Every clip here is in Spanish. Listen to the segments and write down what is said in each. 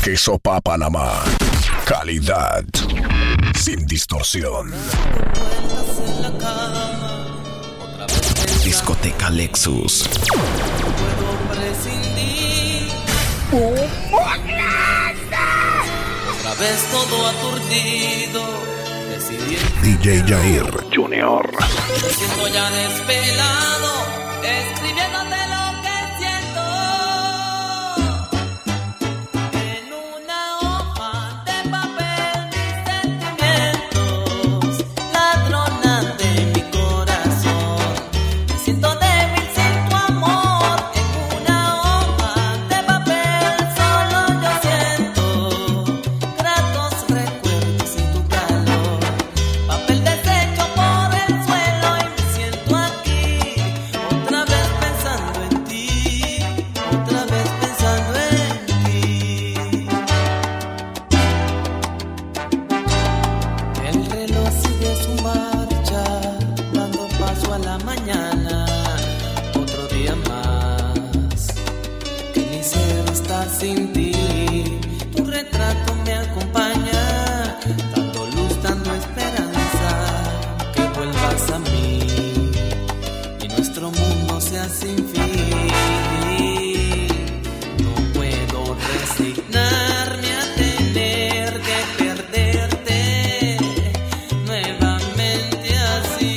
Quesopa Panamá. Calidad sin distorsión. Discoteca Lexus. Puedo prescindir. Otra vez todo aturdido. Decidí. DJ Jair Junior. Me siento ya despelado. Escribiéndote lo que siento. En una hoja de papel mis sentimientos ladronan de mi corazón. Me siento débil sin tu amor. En una hoja de papel solo yo siento gratos recuerdos y tu calor. Papel deshecho por el suelo y me siento aquí otra vez pensando en ti, otra vez pensando en ti. El reloj sigue su marcha, dando paso a la mañana. Otro día más, que mi ser está sin ti. Tu retrato me acompaña, dando luz, dando esperanza, que vuelvas a mí y nuestro mundo sea sin fin. No puedo resignarme a tener que perderte nuevamente así.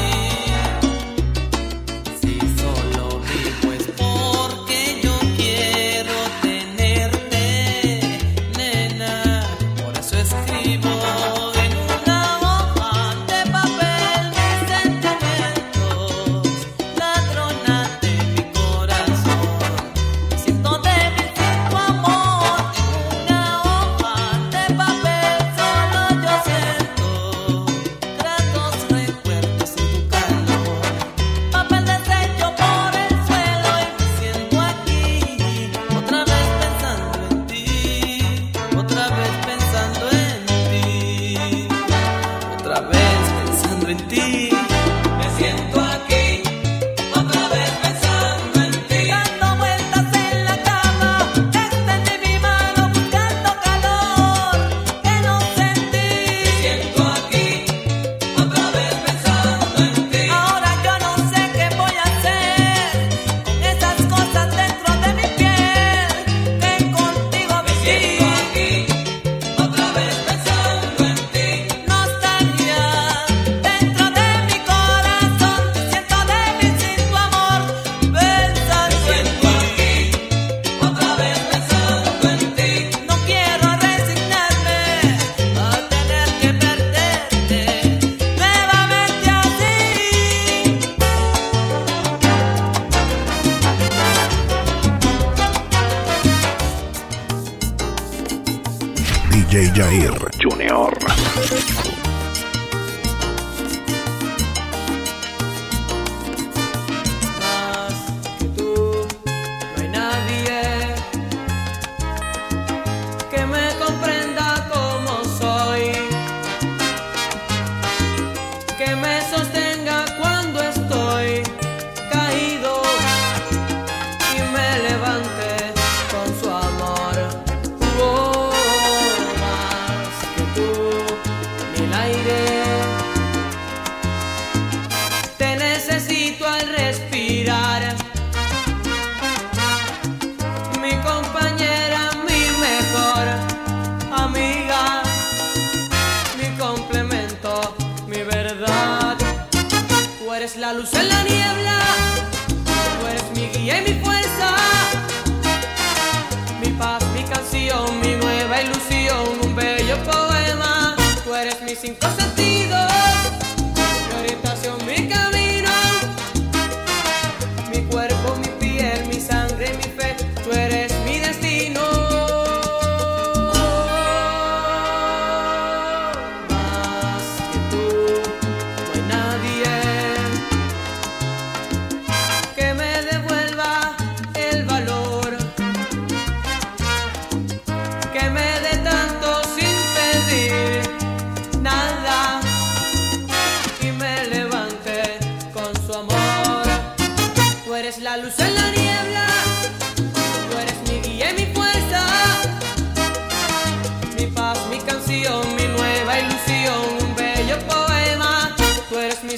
Si solo vivo es porque yo quiero tenerte, nena. Por eso escribo en una hoja de papel mis sentimientos ladronan de mi corazón. Me siento débil sin tu amor. En una hoja de papel solo yo siento gratos recuerdos y tu calor. Papel deshecho por el suelo y me siento aquí otra vez pensando en ti, otra vez pensando en ti, otra vez pensando en ti. Me siento aquí otra vez pensando en ti, dando vueltas en la cama, extendí mi mano buscando calor que no sentí. Me siento aquí otra vez pensando en ti. Ahora yo no sé qué voy a hacer con esas cosas dentro de mi piel que contigo viví. Me siento aquí otra vez pensando en ti. Nostalgia dentro de mi corazón. Me siento débil sin tu amor, pensando en ti. Otra vez pensando en ti. No quiero resignarme a tener que perderte nuevamente así. DJ Jair Junior. Más que tú, no hay nadie que me comprenda como soy, que me sostenga cuando estoy caído y me levante con su amor. Más que tú, ni el aire. Te necesito al respirar, mi compañera, mi mejor amiga, mi complemento, mi verdad. Tú eres la luz en la niebla, tú eres mi guía y mi fuerza, mi paz, mi canción, mi nueva ilusión, un bello poema. Tú eres mis cinco sentidos, mi orientación, mi camino, mi cuerpo, mi piel, mi sangre, mi fe. Tú eres mi destino. Más que tú, no hay nadie que me devuelva el valor, que me dé tanto sin pedir nada.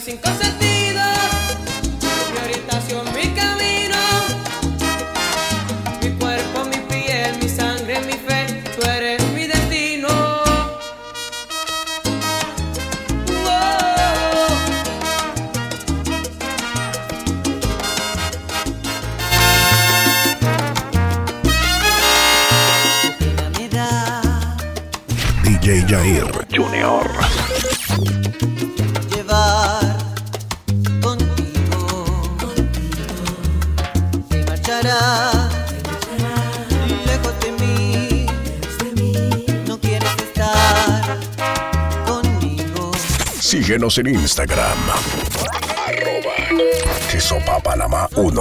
cinco sentidos, mi orientación, mi camino, mi cuerpo, mi piel, mi sangre, mi fe, tú eres mi destino. DJ Jair Junior. Llevar contigo, te marcharás lejos de mí, no quieres estar conmigo. Síguenos en Instagram. @quesopapanamá 1.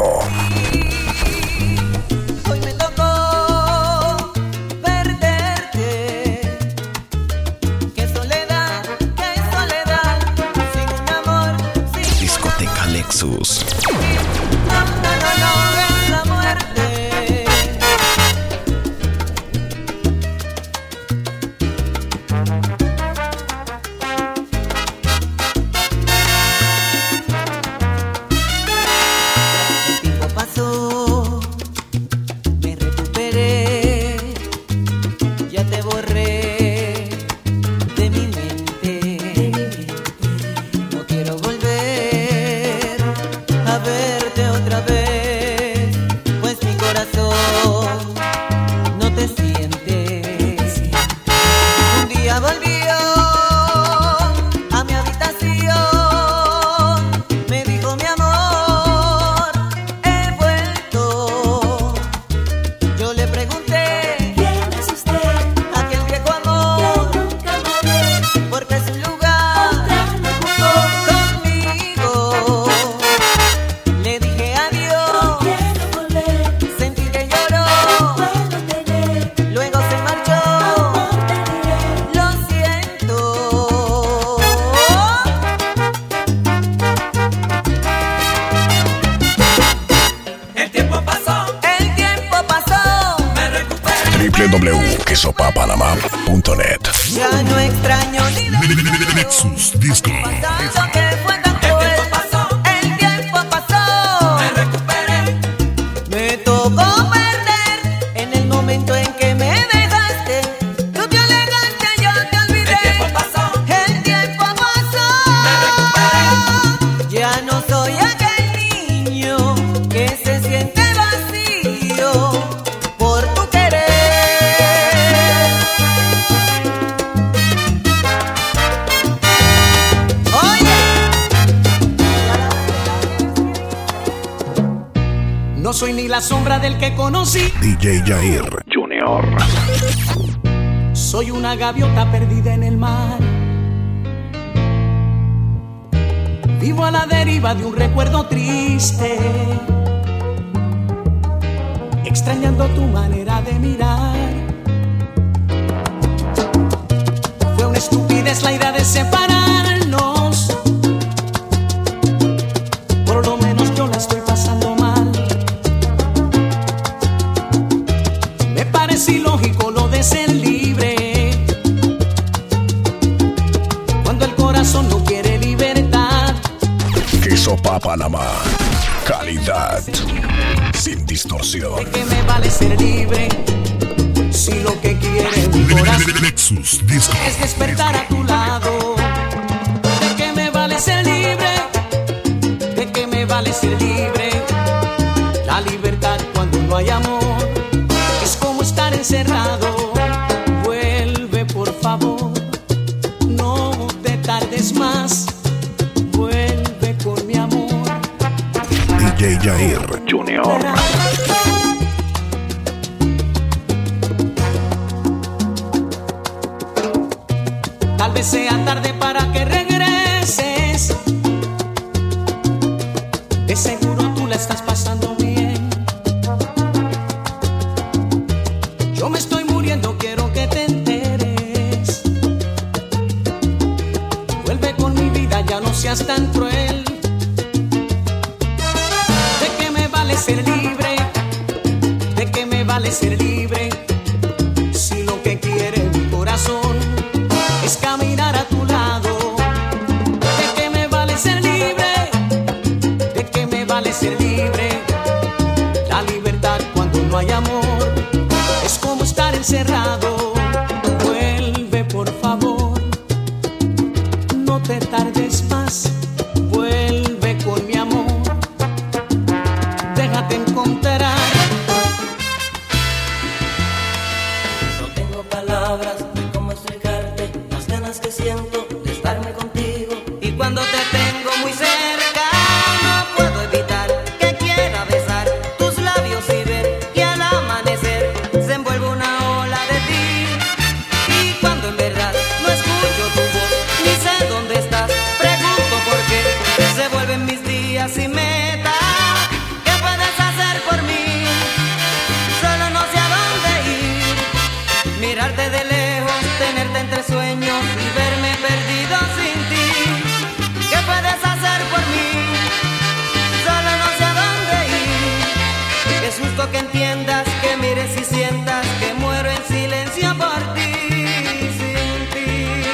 Hoy me tocó perderte. Qué soledad, sin un amor, sin Discoteca Lexus. no, es la muerte. El tiempo pasó, me recuperé, ya te borré de mi mente. No quiero volver a verte otra vez, pues mi corazón no te siente. Un día volvió a mi habitación, me dijo: mi amor, he vuelto. Yo le pregunté: ¿quién es usted? Aquel viejo amor que nunca amé, porque su lugar conmigo. Le dije adiós, quiero volver, sentí que lloró, puedo tener, luego se marchó, lo siento. El tiempo pasó, me recuperé. www.quesopapanamá.net. Ya no extraño ni de Lexus Disco. tanto que fue tan cruel. El tiempo pasó, me recuperé. me tocó perder en el momento en que me dejaste. Tú te alejaste, yo te olvidé. El tiempo pasó, El tiempo pasó, me recuperé. ya no soy aquel niño que se siente vacío por tu querer. Oye, No soy ni la sombra del que conocí. DJ Jair Junior. Soy una gaviota perdida en el mar. Vivo a la deriva de un recuerdo triste, extrañando tu manera de mirar. Fue una estupidez la idea de separarnos. Por lo menos yo la estoy pasando mal. Me parece ilógico lo de ser libre, cuando el corazón no quiere libertad. Quesopapanamá. Calidad sin distorsión. ¿De qué me vale ser libre si lo que quiere mi corazón Lexus Disco. es despertar a tu lado? ¿De qué me vale ser libre? ¿De qué me vale ser libre? La libertad cuando no hay amor es como estar encerrado. Vuelve, por favor, no te tardes más. Vuelve con mi amor. DJ Jair Junior. Tal vez sea tarde para que regreses. De seguro tú la estás pasando bien. Yo me estoy muriendo, quiero que te enteres. Vuelve con mi vida, ya no seas tan cruel. ¿De qué me vale ser libre? ¿De qué me vale ser libre? Si lo que quiere mi corazón es caminar a tu lado. ¿De qué me vale ser libre? cerrado. Vuelve, por favor, no te tardes más. Vuelve con mi amor, déjate encontrar. No tengo palabras de cómo explicarte las ganas que siento de estarme contigo. Y cuando te tengo muy cerca, no puedo evitar que quiera besar tus labios y ver que al amanecer se envuelve una ola de ti. Y cuando en verdad no escucho tu voz, ni sé dónde estás, pregunto por qué se vuelven mis días sin meta. ¿Qué puedes hacer por mí? Solo no sé a dónde ir. Mirarte de lejos, tenerte entre sueños y verme perdido sin ti. ¿Qué puedes hacer por mí? Solo no sé a dónde ir. Es justo que entiendas, que mires y sientas que muero en silencio por ti, sin ti.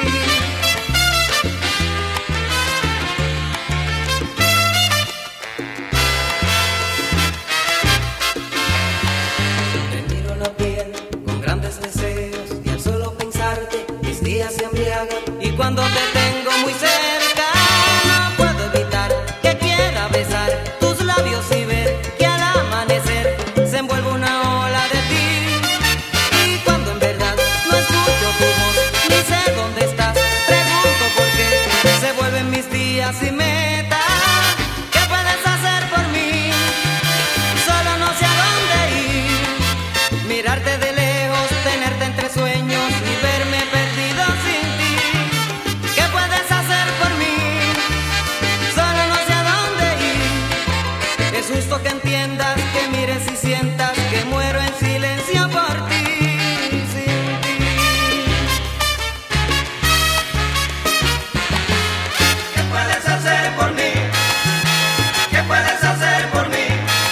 Te miro la piel con grandes deseos y al solo pensarte mis días se embriagan. Y cuando te tengo muy cerca, no puedo evitar que quiera besar tus labios y ver que al amanecer se envuelve una ola de ti. Y cuando en verdad no escucho tu voz, ni sé dónde estás, pregunto por qué se vuelven mis días sin meta. ¿Qué puedes hacer por mí? Solo no sé a dónde ir. Mirarte de lejos, tenerte entre sueños y verme perdido sin ti. ¿Qué puedes hacer por mí? Solo no sé a dónde ir. Es justo que entiendas, que mires y sientas que muero en silencio por ti, sin ti. ¿Qué puedes hacer por mí? ¿Qué puedes hacer por mí?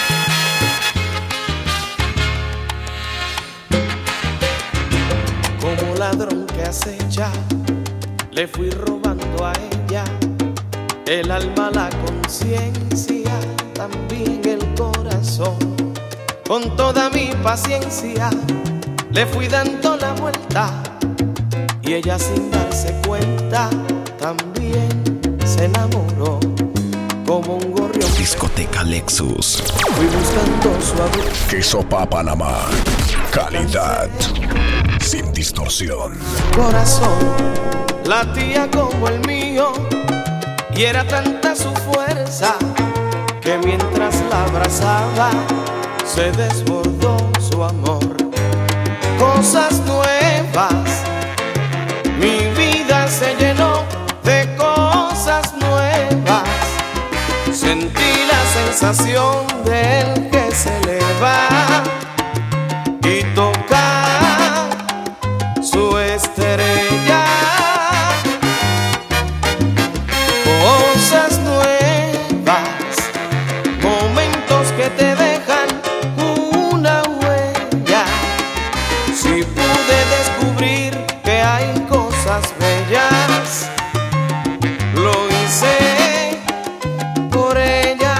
Como ladrón que acecha, le fui robando a ella el alma, la conciencia, también el corazón. Con toda mi paciencia le fui dando la vuelta y ella sin darse cuenta también se enamoró. Como un gorrión Discoteca Lexus. fui buscando su abrigo. Queso Panamá. Calidad sin distorsión. Corazón latía como el mío y era tanta su fuerza que mientras la abrazaba se desbordó su amor. Cosas nuevas, mi vida se llenó de cosas nuevas. Sentí la sensación del que se eleva y toca su estrella. Cosas nuevas, momentos que te dejan una huella. Si pude descubrir que hay cosas bellas, lo hice por ella.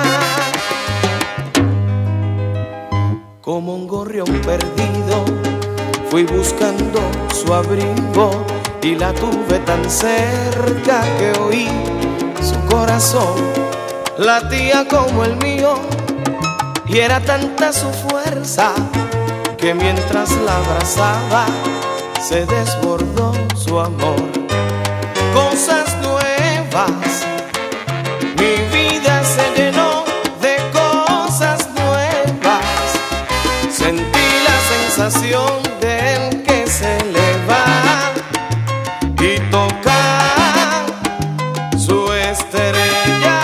Como un gorrión perdido fui buscando su abrigo y la tuve tan cerca que oí su corazón latía como el mío y era tanta su fuerza que mientras la abrazaba se desbordó su amor. Cosas nuevas, mi vida se llenó de cosas nuevas. Sentí la sensación del que se eleva y toca su estrella.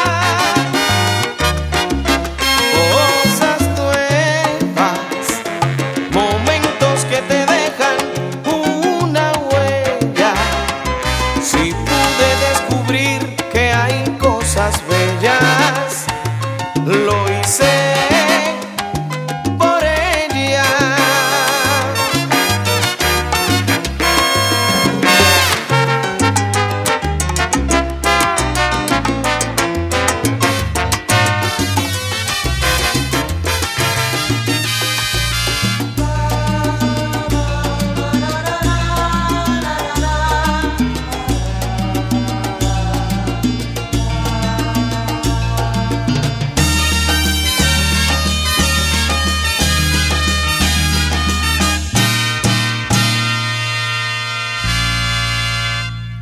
Cosas nuevas, momentos que te dejan una huella. Si pude descubrir que hay cosas bellas, lo hice por ella.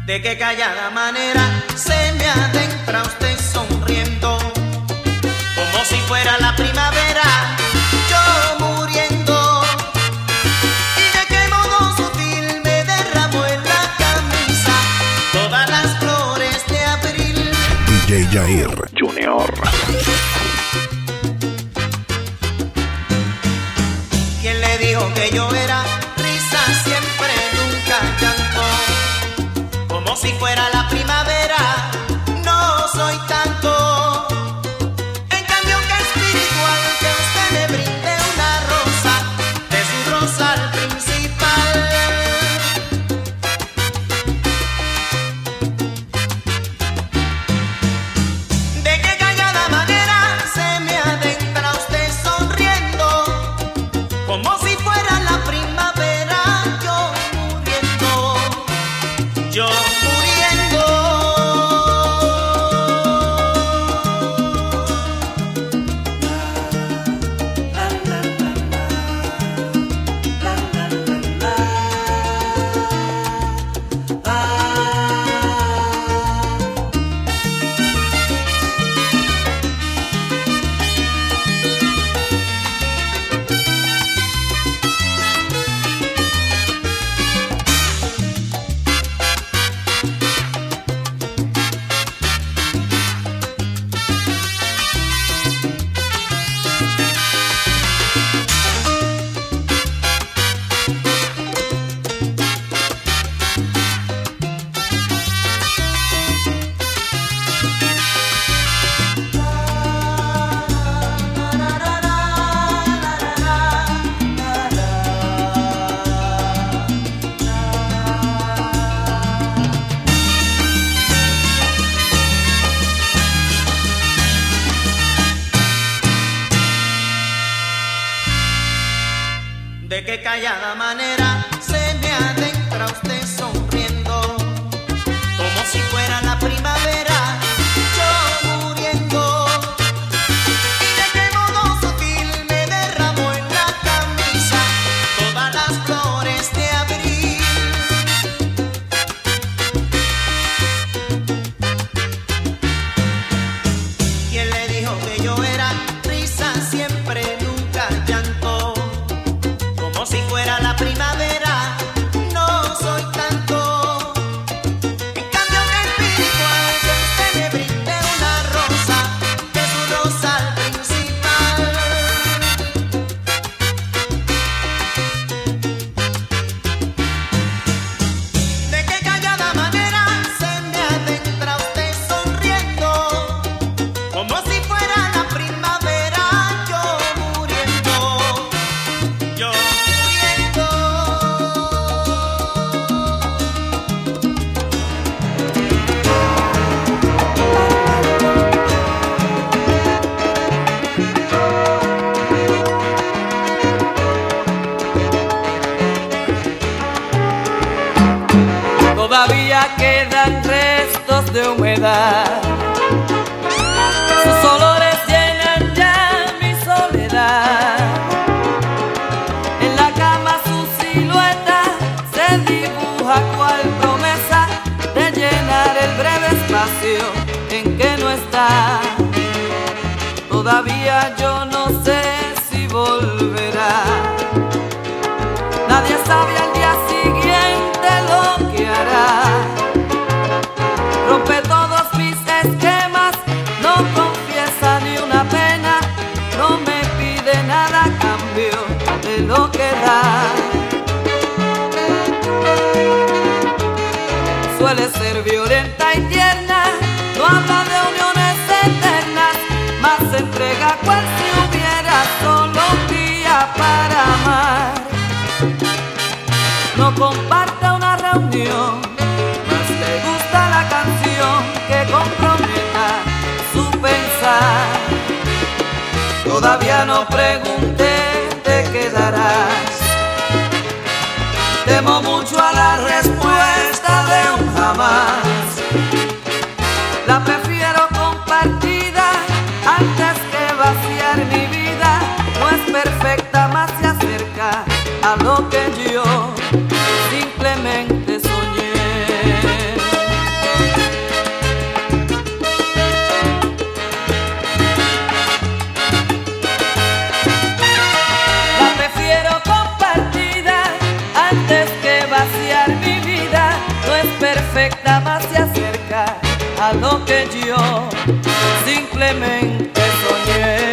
De qué callada manera se me adentra usted sonriendo, como si fuera la primavera, yo muriendo. Y de qué modo sutil me derramó en la camisa todas las flores de abril. DJ Yair Junior. ¿Quién le dijo que yo era risa siempre, nunca llanto? Como si fuera la primavera, no soy tanto. En cambio que espiritual, que usted me brinde una rosa de su rosal principal. De qué callada manera se me adentra usted sonriendo, como si fuera la primavera, yo muriendo, yo muriendo. De qué callada manera se me adentra usted sonriendo, como si fuera la primavera, yo muriendo. Y de qué modo sutil me derramó en la camisa todas las flores de abril. ¿Quién le dijo que yo era risa siempre, nunca llanto? Como si fuera la primavera, no soy tanto. En cambio que espiritual, que usted me brinde una rosa de su rosal principal. De qué callada manera se me adentra usted sonriendo, como si fuera la primavera, yo muriendo, yo muriendo. Todavía quedan restos de humedad, sus olores llenan ya mi soledad. En la cama su silueta se dibuja cual promesa de llenar el breve espacio en que no está. Todavía yo no sé si volverá, nadie sabe al día siguiente lo que hará. Rompe todos mis esquemas, no confiesa ni una pena, no me pide nada a cambio de lo que da. Suele ser violenta y tierna, no habla de uniones eternas, más se entrega cual si hubiera solo un día para amar. No comparte una reunión, más le gusta la canción que comprometa su pensar. Todavía no pregunté, te quedarás. Temo mucho a la respuesta de un jamás. La prefiero compartida antes que vaciar mi vida. No es perfecta, más se acerca a lo que yo simplemente soñé. simplemente soñé.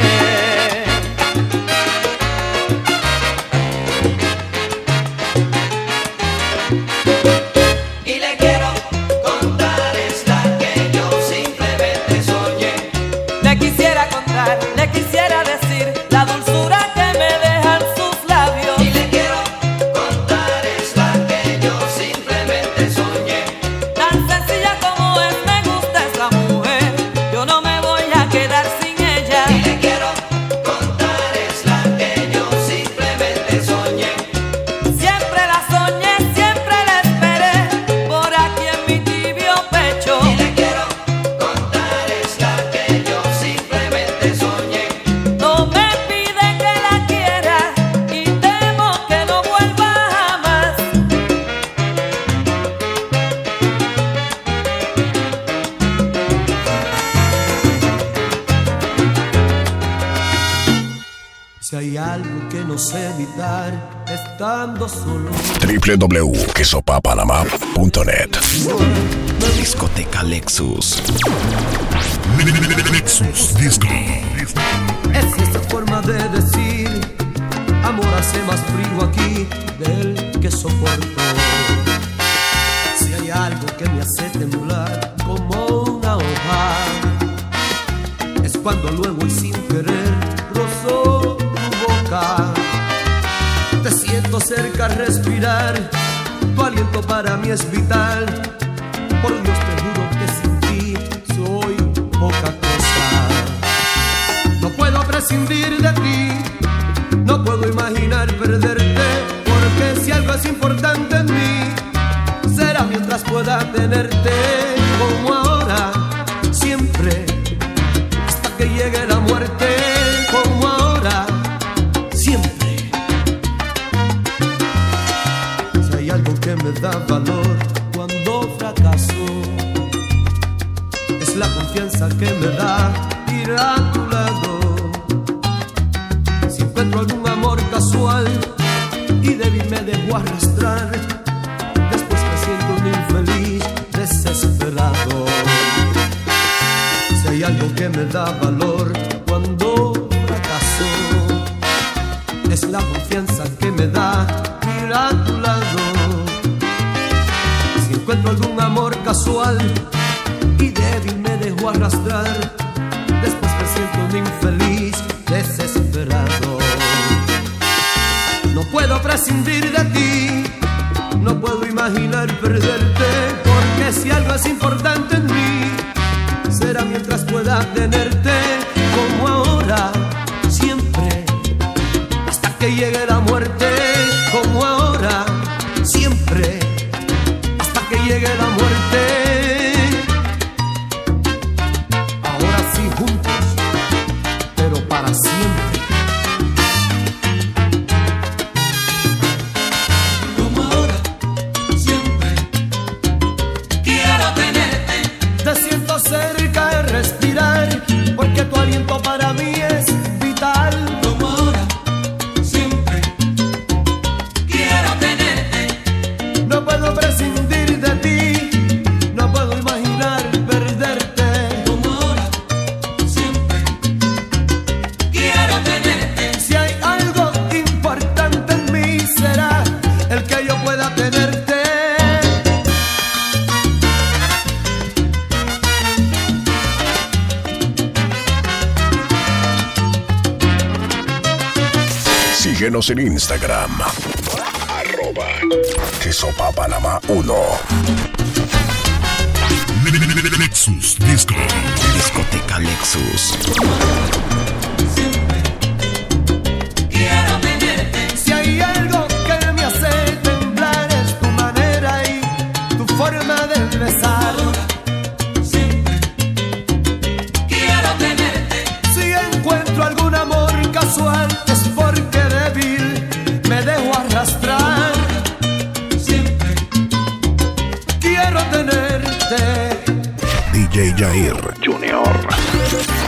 Y le quiero contar esta que yo simplemente soñé. Le quisiera contar, le quisiera decir la dulzura que me dejan sus labios. Y le quiero contar esta que yo simplemente soñé. Tan sencilla como es, me gusta esa mujer. Yo no me voy a quedar sin ella. Y le quiero contar esta que yo simplemente soñé. Siempre la soñé, siempre la esperé por aquí en mi tibio pecho. Y le quiero contar esta que yo simplemente soñé. No me pide que la quiera y temo que no vuelva jamás. Si hay algo que no sé evitar estando solo, www.quesopapanamá.net. Discoteca Lexus. Lexus Disco. es esa forma de decir amor hace más frío aquí del que soporto. Si hay algo que me hace temblar como una hoja, es cuando luego y sin querer rozo tu boca. Te siento cerca, respirar, tu aliento para mí es vital. Por Dios te juro que sin ti soy poca cosa. No puedo prescindir de ti, no puedo imaginar perderte, porque si algo es importante en mí, será mientras pueda tenerte, como ahora, siempre, hasta que llegue la muerte, como ahora, siempre. Si hay algo que me da valor cuando fracaso, es la confianza que me da ir a tu lado. Si encuentro algún amor casual y débil me dejo arrastrar, después me siento un infeliz desesperado. Si hay algo que me da valor cuando fracaso, es la confianza que me da ir a tu lado. Si encuentro algún amor casual y débil me dejo arrastrar, después me siento un infeliz desesperado. No puedo prescindir de ti, no puedo imaginar perderte, porque si algo es importante en mí, será mientras pueda tenerte, como ahora, siempre, hasta que llegue la muerte, como ahora, siempre, hasta que llegue la muerte. Ahora sí juntos, pero para siempre. Como ahora, siempre, quiero tenerte. Te siento cerca de respirar, porque tu aliento para mí es vital. Como ahora, siempre, quiero tenerte. No puedo prescindir de ti, no puedo imaginar perderte. Como ahora, siempre, quiero tenerte. Si hay algo importante en mí, será el que yo pueda tenerte. Síguenos en Instagram. @quesopapanamá1. Lexus Disco. Discoteca Lexus. Quiero tenerte. Si hay algo que me hace temblar, es tu manera y tu forma de besar. Siempre, quiero tenerte. Si encuentro algún amor casual, es porque débil me dejo arrastrar. Siempre, Quiero tenerte. DJ Jair Junior.